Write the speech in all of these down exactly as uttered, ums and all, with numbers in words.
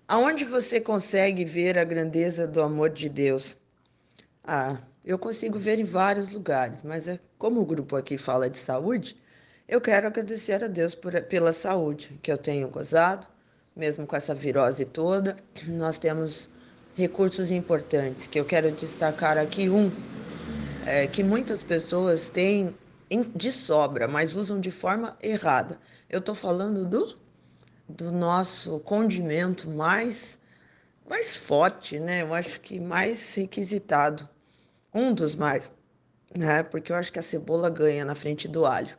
Aonde você consegue ver a grandeza do amor de Deus? Ah, eu consigo ver em vários lugares, mas é, como o grupo aqui fala de saúde, eu quero agradecer a Deus por- pela saúde que eu tenho gozado, mesmo com essa virose toda. Nós temos recursos importantes, que eu quero destacar aqui um, é, que muitas pessoas têm em- de sobra, mas usam de forma errada. Eu estou falando do, do nosso condimento mais mais forte, né? Eu acho que mais requisitado, um dos mais, né? Porque eu acho que a cebola ganha na frente do alho.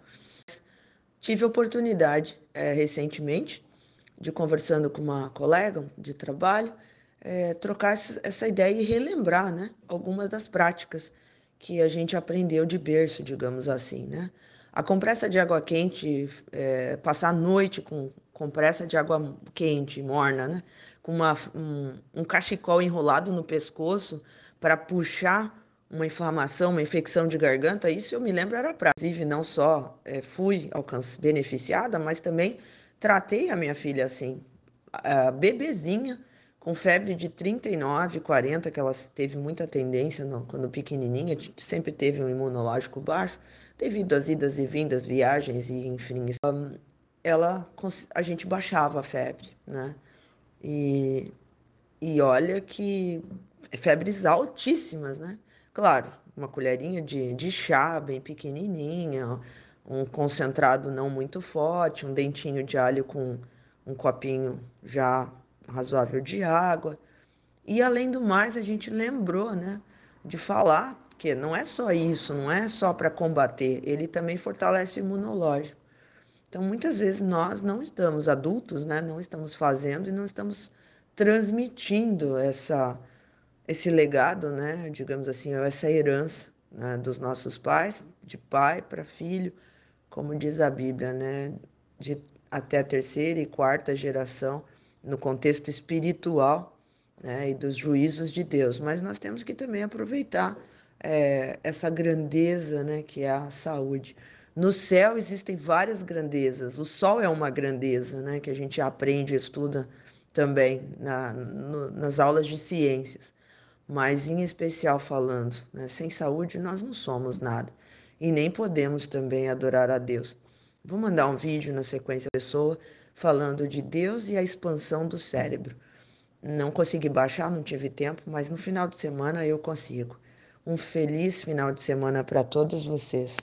Tive a oportunidade, é, recentemente, de conversando com uma colega de trabalho, é, trocar essa, essa ideia e relembrar, né? Algumas das práticas que a gente aprendeu de berço, digamos assim, né? A compressa de água quente, é, passar a noite com compressa de água quente, morna, né? Com uma, um, um cachecol enrolado no pescoço para puxar uma inflamação, uma infecção de garganta, isso eu me lembro era prática. Inclusive, não só é, fui alcance, beneficiada, mas também tratei a minha filha assim, a bebezinha, com febre de trinta e nove, quarenta, que ela teve muita tendência no, quando pequenininha, sempre teve um imunológico baixo, devido às idas e vindas, viagens e enfim. Ela, a gente baixava a febre, né? E, e olha que febres altíssimas, né? Claro, uma colherinha de, de chá bem pequenininha, um concentrado não muito forte, um dentinho de alho com um copinho já razoável de água. E além do mais, a gente lembrou, né, de falar que não é só isso, não é só para combater, ele também fortalece o imunológico. Então, muitas vezes nós não estamos adultos, né, não estamos fazendo e não estamos transmitindo essa esse legado, né, digamos assim, essa herança, né, dos nossos pais, de pai para filho, como diz a Bíblia, né, de até a terceira e quarta geração, no contexto espiritual, né, e dos juízos de Deus. Mas nós temos que também aproveitar é, essa grandeza, né, que é a saúde. No céu existem várias grandezas. O sol é uma grandeza, né, que a gente aprende e estuda também na, no, nas aulas de ciências. Mas, em especial falando, né, sem saúde nós não somos nada e nem podemos também adorar a Deus. Vou mandar um vídeo na sequência da pessoa falando de Deus e a expansão do cérebro. Não consegui baixar, não tive tempo, mas no final de semana eu consigo. Um feliz final de semana para todos vocês.